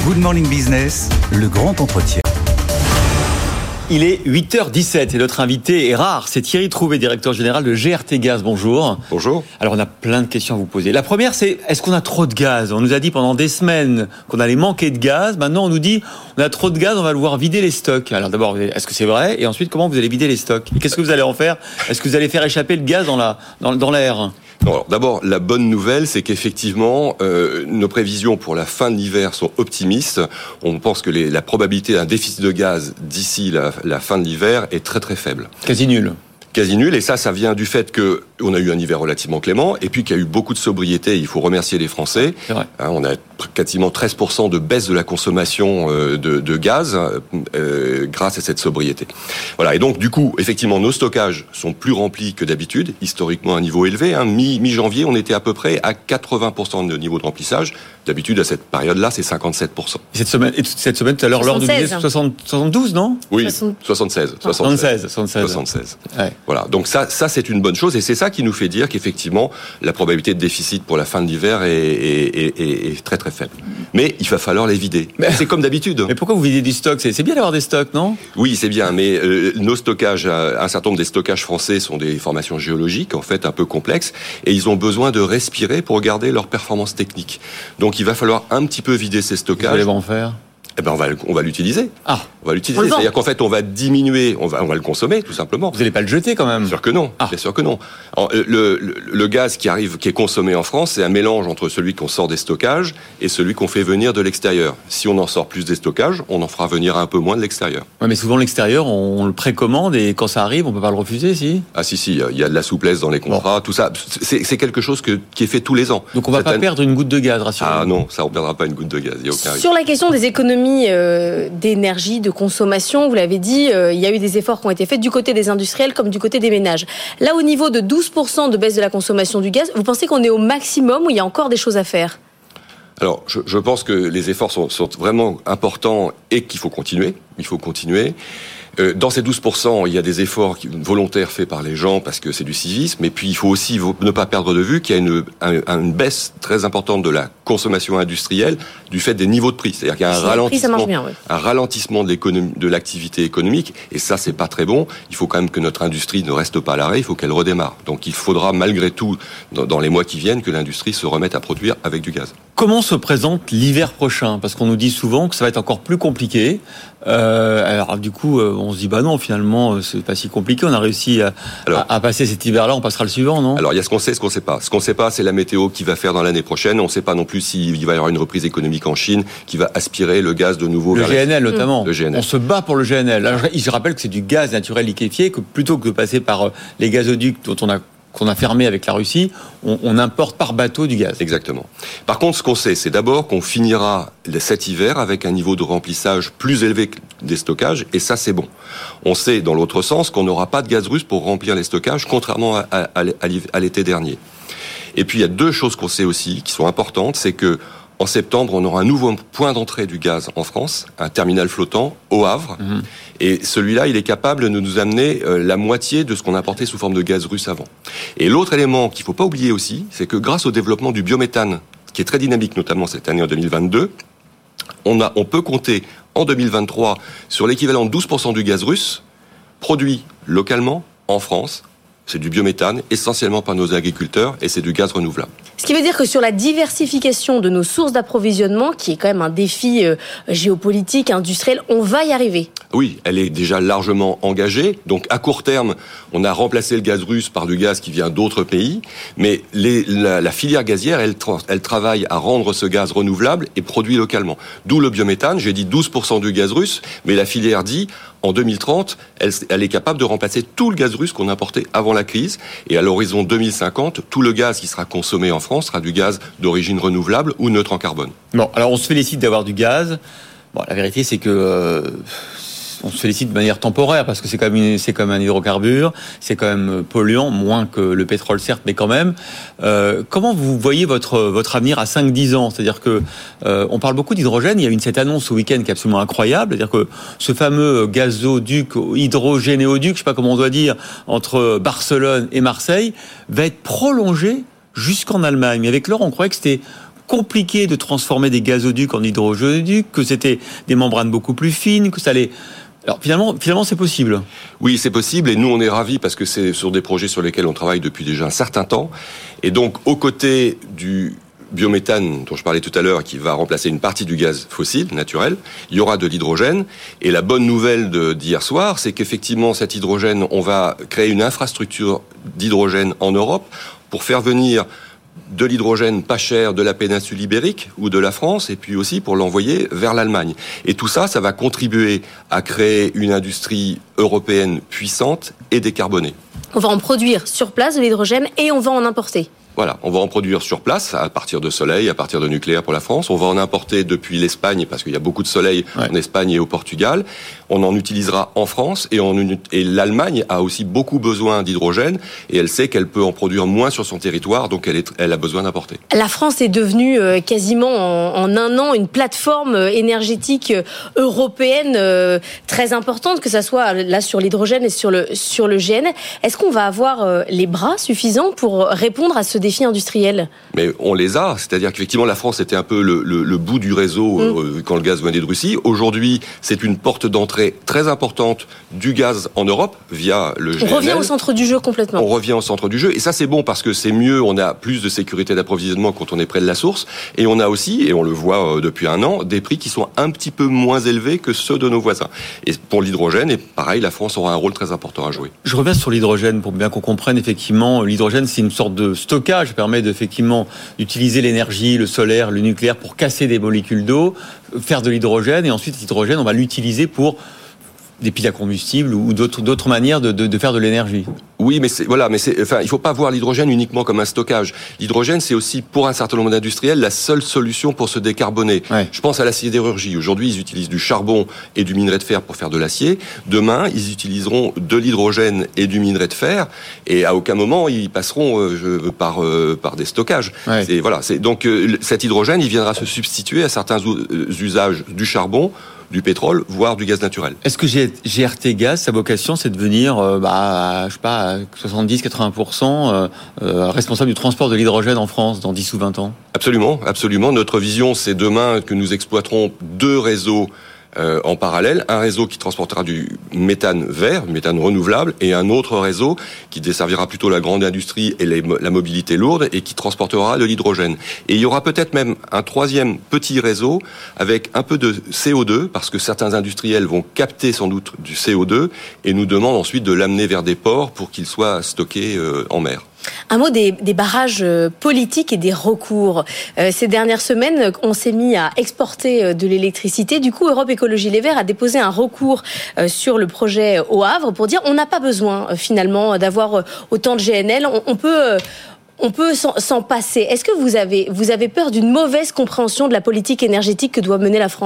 Good Morning Business, le grand entretien. Il est 8h17 et notre invité est rare. C'est Thierry Trouvé, directeur général de GRT Gaz. Bonjour. Bonjour. Alors, on a plein de questions à vous poser. La première, c'est est-ce qu'on a trop de gaz ? On nous a dit pendant des semaines qu'on allait manquer de gaz. Maintenant, on nous dit on a trop de gaz, on va devoir vider les stocks. Alors d'abord, est-ce que c'est vrai ? Et ensuite, comment vous allez vider les stocks ? Et qu'est-ce que vous allez en faire ? Est-ce que vous allez faire échapper le gaz dans l'air ? Non, alors, d'abord, la bonne nouvelle, c'est qu'effectivement, nos prévisions pour la fin de l'hiver sont optimistes. On pense que la probabilité d'un déficit de gaz d'ici la fin de l'hiver est très très faible. Quasi nul. Quasi nul, et ça vient du fait que on a eu un hiver relativement clément, et puis qu'il y a eu beaucoup de sobriété. Il faut remercier les Français. C'est vrai. On a quasiment 13% de baisse de la consommation de gaz grâce à cette sobriété. Voilà. Et donc, du coup, effectivement, nos stockages sont plus remplis que d'habitude, historiquement à un niveau élevé. Mi-janvier, on était à peu près à 80% de niveau de remplissage. D'habitude, à cette période-là, c'est 57%. Cette semaine, tout à l'heure, l'heure nous disait 72, non ? Oui, 76. 76. Ouais. Voilà. Donc ça, c'est une bonne chose, et c'est ça qui nous fait dire qu'effectivement, la probabilité de déficit pour la fin de l'hiver est très très faible. Mais il va falloir les vider. C'est comme d'habitude. Mais pourquoi vous videz du stock ? C'est bien d'avoir des stocks, non ? Oui, c'est bien, mais nos stockages, un certain nombre des stockages français sont des formations géologiques, en fait, un peu complexes, et ils ont besoin de respirer pour garder leur performance technique. Donc il va falloir un petit peu vider ces stockages. Vous allez en faire ? Eh ben on va l'utiliser. Ah. On va l'utiliser. C'est-à-dire qu'en fait, on va diminuer, on va le consommer, tout simplement. Vous n'allez pas le jeter quand même ? Bien sûr que non. Ah. Bien sûr que non. Alors, le gaz qui est consommé en France, c'est un mélange entre celui qu'on sort des stockages et celui qu'on fait venir de l'extérieur. Si on en sort plus des stockages, on en fera venir un peu moins de l'extérieur. Ouais, mais souvent l'extérieur, on le précommande et quand ça arrive, on peut pas le refuser, si ? Ah si, il y a de la souplesse dans les contrats, tout ça. C'est quelque chose qui est fait tous les ans. Donc on va pas perdre une goutte de gaz, rassurez-vous. Ah non, ça on perdra pas une goutte de gaz. Il y a aucun risque. Sur la question des économies d'énergie, de consommation, vous l'avez dit, il y a eu des efforts qui ont été faits du côté des industriels comme du côté des ménages. Là, au niveau de 12% de baisse de la consommation du gaz, vous pensez qu'on est au maximum ou il y a encore des choses à faire ? Alors, je pense que les efforts sont vraiment importants et qu'il faut continuer. Il faut continuer. Dans ces 12%, il y a des efforts volontaires faits par les gens parce que c'est du civisme. Et puis, il faut aussi ne pas perdre de vue qu'il y a une baisse très importante de la consommation industrielle du fait des niveaux de prix. C'est-à-dire qu'il y a un ralentissement de l'activité économique. Et ça, c'est pas très bon. Il faut quand même que notre industrie ne reste pas à l'arrêt. Il faut qu'elle redémarre. Donc, il faudra malgré tout, dans les mois qui viennent, que l'industrie se remette à produire avec du gaz. Comment se présente l'hiver prochain ? Parce qu'on nous dit souvent que ça va être encore plus compliqué. Alors du coup, on se dit bah non, finalement, c'est pas si compliqué. On a réussi à passer cet hiver-là. On passera le suivant, non ? Alors il y a ce qu'on sait, ce qu'on sait pas. Ce qu'on sait pas, c'est la météo qui va faire dans l'année prochaine. On sait pas non plus s'il va y avoir une reprise économique en Chine qui va aspirer le gaz de nouveau. Le GNL notamment. Le GNL. On se bat pour le GNL. Alors, je rappelle que c'est du gaz naturel liquéfié, que plutôt que de passer par les gazoducs qu'on a fermé avec la Russie, on importe par bateau du gaz. Exactement. Par contre, ce qu'on sait, c'est d'abord qu'on finira cet hiver avec un niveau de remplissage plus élevé que des stockages, et ça, c'est bon. On sait, dans l'autre sens, qu'on n'aura pas de gaz russe pour remplir les stockages, contrairement à l'été dernier. Et puis, il y a deux choses qu'on sait aussi, qui sont importantes, c'est que en septembre, on aura un nouveau point d'entrée du gaz en France, un terminal flottant au Havre. Mmh. Et celui-là, il est capable de nous amener la moitié de ce qu'on importait sous forme de gaz russe avant. Et l'autre élément qu'il ne faut pas oublier aussi, c'est que grâce au développement du biométhane, qui est très dynamique, notamment cette année en 2022, on peut compter en 2023 sur l'équivalent de 12% du gaz russe produit localement en France. C'est du biométhane, essentiellement par nos agriculteurs, et c'est du gaz renouvelable. Ce qui veut dire que sur la diversification de nos sources d'approvisionnement, qui est quand même un défi géopolitique, industriel, on va y arriver. Oui, elle est déjà largement engagée. Donc, à court terme, on a remplacé le gaz russe par du gaz qui vient d'autres pays. Mais la filière gazière, elle travaille à rendre ce gaz renouvelable et produit localement. D'où le biométhane. J'ai dit 12% du gaz russe, mais la filière dit, en 2030, elle est capable de remplacer tout le gaz russe qu'on importait avant la crise. Et à l'horizon 2050, tout le gaz qui sera consommé en France sera du gaz d'origine renouvelable ou neutre en carbone. Bon, alors on se félicite d'avoir du gaz. Bon, la vérité, c'est que on se félicite de manière temporaire parce que c'est quand même un hydrocarbure, c'est quand même polluant, moins que le pétrole certes, mais quand même. Comment vous voyez votre avenir à 5-10 ans ? C'est-à-dire que on parle beaucoup d'hydrogène. Il y a eu cette annonce ce week-end qui est absolument incroyable. C'est-à-dire que ce fameux gazoduc, hydrogénéoduc, je sais pas comment on doit dire, entre Barcelone et Marseille, va être prolongé jusqu'en Allemagne. Mais avec Laurent, on croyait que c'était compliqué de transformer des gazoducs en hydrogénoducs, que c'était des membranes beaucoup plus fines, que ça allait... Alors finalement, c'est possible. Oui, c'est possible, et nous, on est ravis parce que c'est sur des projets sur lesquels on travaille depuis déjà un certain temps. Et donc, aux côtés du biométhane dont je parlais tout à l'heure, qui va remplacer une partie du gaz fossile, naturel, il y aura de l'hydrogène. Et la bonne nouvelle d'hier soir, c'est qu'effectivement, cet hydrogène, on va créer une infrastructure d'hydrogène en Europe pour faire venir de l'hydrogène pas cher de la péninsule ibérique ou de la France, et puis aussi pour l'envoyer vers l'Allemagne. Et tout ça, ça va contribuer à créer une industrie européenne puissante et décarbonée. On va en produire sur place de l'hydrogène et on va en importer. Voilà, on va en produire sur place, à partir de soleil, à partir de nucléaire pour la France. On va en importer depuis l'Espagne, parce qu'il y a beaucoup de soleil en Espagne et au Portugal. On en utilisera en France, et l'Allemagne a aussi beaucoup besoin d'hydrogène, et elle sait qu'elle peut en produire moins sur son territoire, donc elle a besoin d'importer. La France est devenue quasiment en un an une plateforme énergétique européenne très importante, que ça soit là sur l'hydrogène et sur le GN. Est-ce qu'on va avoir les bras suffisants pour répondre à ce défi industriel? Mais on les a, c'est-à-dire qu'effectivement la France était un peu le bout du réseau quand le gaz venait de Russie. Aujourd'hui, c'est une porte d'entrée très importante du gaz en Europe via le GNL. On revient au centre du jeu complètement. On revient au centre du jeu, et ça c'est bon parce que c'est mieux, on a plus de sécurité d'approvisionnement quand on est près de la source, et on a aussi, et on le voit depuis un an, des prix qui sont un petit peu moins élevés que ceux de nos voisins. Et pour l'hydrogène, et pareil, la France aura un rôle très important à jouer. Je reviens sur l'hydrogène pour bien qu'on comprenne effectivement, l'hydrogène c'est une sorte de stockage, permet effectivement d'utiliser l'énergie, le solaire, le nucléaire pour casser des molécules d'eau, faire de l'hydrogène, et ensuite l'hydrogène on va l'utiliser pour des piles à combustible ou d'autres manières de faire de l'énergie. Oui, mais il faut pas voir l'hydrogène uniquement comme un stockage. L'hydrogène, c'est aussi, pour un certain nombre d'industriels, la seule solution pour se décarboner. Ouais. Je pense à la sidérurgie. Aujourd'hui, ils utilisent du charbon et du minerai de fer pour faire de l'acier. Demain, ils utiliseront de l'hydrogène et du minerai de fer, et à aucun moment, ils passeront par des stockages. Ouais. Donc, cet hydrogène, il viendra se substituer à certains usages du charbon, du pétrole, voire du gaz naturel. Est-ce que GRT Gaz, sa vocation, c'est de devenir, à 70-80% responsable du transport de l'hydrogène en France dans 10 ou 20 ans ? Absolument, absolument. Notre vision, c'est demain que nous exploiterons 2 réseaux en parallèle, un réseau qui transportera du méthane vert, méthane renouvelable, et un autre réseau qui desservira plutôt la grande industrie et la mobilité lourde, et qui transportera de l'hydrogène. Et il y aura peut-être même un 3e petit réseau avec un peu de CO2, parce que certains industriels vont capter sans doute du CO2 et nous demandent ensuite de l'amener vers des ports pour qu'il soit stocké en mer. Un mot des barrages politiques et des recours. Ces dernières semaines, on s'est mis à exporter de l'électricité. Du coup, Europe Écologie Les Verts a déposé un recours sur le projet au Havre pour dire on n'a pas besoin finalement d'avoir autant de GNL. On peut s'en passer. Est-ce que vous avez peur d'une mauvaise compréhension de la politique énergétique que doit mener la France ?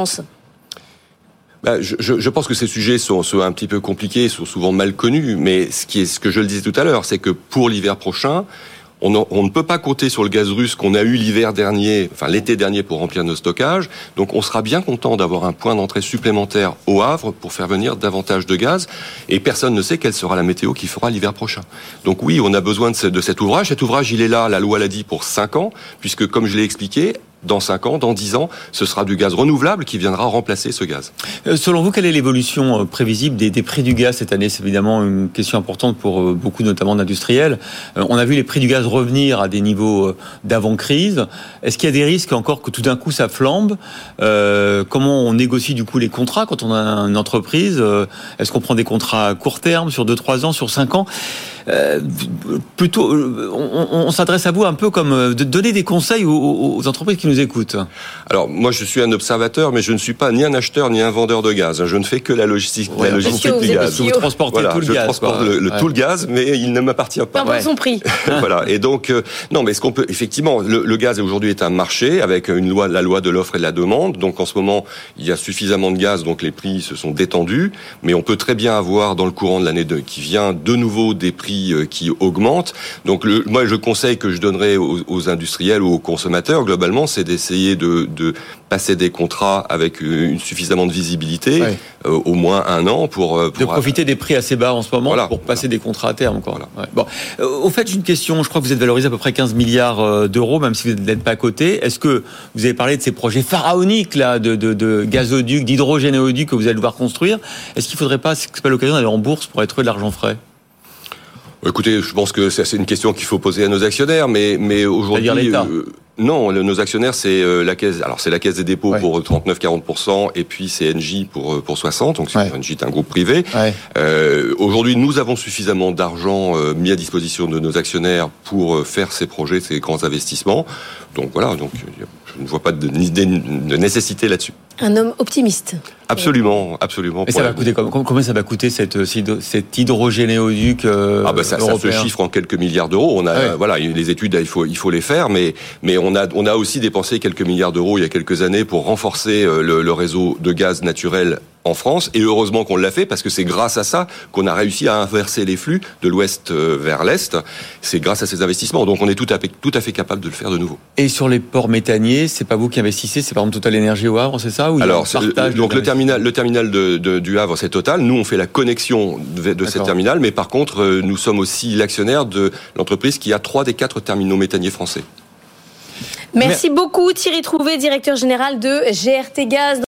Je pense que ces sujets sont un petit peu compliqués, sont souvent mal connus, mais ce que je le disais tout à l'heure, c'est que pour l'hiver prochain, on ne peut pas compter sur le gaz russe qu'on a eu l'été dernier pour remplir nos stockages. Donc on sera bien content d'avoir un point d'entrée supplémentaire au Havre pour faire venir davantage de gaz. Et personne ne sait quelle sera la météo qui fera l'hiver prochain. Donc oui, on a besoin de cet ouvrage. Cet ouvrage, il est là, la loi l'a dit, pour 5 ans, puisque comme je l'ai expliqué, dans 5 ans, dans 10 ans, ce sera du gaz renouvelable qui viendra remplacer ce gaz. Selon vous, quelle est l'évolution prévisible des prix du gaz cette année ? C'est évidemment une question importante pour beaucoup, notamment d'industriels. On a vu les prix du gaz revenir à des niveaux d'avant-crise. Est-ce qu'il y a des risques encore que tout d'un coup ça flambe ? Comment on négocie du coup les contrats quand on a une entreprise ? Est-ce qu'on prend des contrats à court terme, sur 2-3 ans, sur 5 ans ? On s'adresse à vous un peu comme de donner des conseils aux entreprises qui nous écoutent. Alors moi je suis un observateur, mais je ne suis pas ni un acheteur ni un vendeur de gaz. Je ne fais que la logistique du gaz. Vous transportez tout le gaz. Je transporte tout le gaz, mais il ne m'appartient pas. Pas son prix. Voilà. Et donc non, mais ce qu'on peut effectivement, le gaz aujourd'hui est un marché avec la loi de l'offre et de la demande. Donc en ce moment il y a suffisamment de gaz, donc les prix se sont détendus. Mais on peut très bien avoir dans le courant de l'année qui vient de nouveau des prix qui augmentent. Donc moi, le conseil que je donnerais aux industriels ou aux consommateurs, globalement, c'est c'est d'essayer de passer des contrats avec suffisamment de visibilité, au moins 1 an pour profiter des prix assez bas en ce moment, pour passer des contrats à terme encore. Voilà. Bon, au fait, j'ai une question. Je crois que vous êtes valorisé à peu près 15 milliards d'euros, même si vous n'êtes pas coté. Est-ce que vous avez parlé de ces projets pharaoniques là, de gazoducs, d'hydrogénéoducs que vous allez devoir construire? Est-ce qu'il ne faudrait pas, c'est pas l'occasion d'aller en bourse pour aller trouver de l'argent frais? Écoutez, je pense que c'est une question qu'il faut poser à nos actionnaires, mais aujourd'hui, non, nos actionnaires, c'est la caisse. Alors c'est la Caisse des dépôts pour 39-40%, et puis c'est Engie pour 60%. Donc Engie est un groupe privé. Aujourd'hui, nous avons suffisamment d'argent mis à disposition de nos actionnaires pour faire ces projets, ces grands investissements. Donc voilà. Donc je ne vois pas de nécessité là-dessus. Un homme optimiste. Absolument. Et ça va coûter combien ça va coûter cet hydrogénéoduc ça se chiffre en quelques milliards d'euros. On a les études, il faut les faire, mais on a aussi dépensé quelques milliards d'euros il y a quelques années pour renforcer le réseau de gaz naturel en France, et heureusement qu'on l'a fait, parce que c'est grâce à ça qu'on a réussi à inverser les flux de l'ouest vers l'est. C'est grâce à ces investissements, donc on est tout à fait capable de le faire de nouveau. Et sur les ports méthaniers, c'est pas vous qui investissez, c'est par exemple Total Énergie au Havre, c'est ça? Alors, donc le terminal du Havre, c'est Total. Nous, on fait la connexion de cette terminal, mais par contre, nous sommes aussi l'actionnaire de l'entreprise qui a 3 des 4 terminaux méthaniers français. Merci beaucoup Thierry Trouvé, directeur général de GRT Gaz.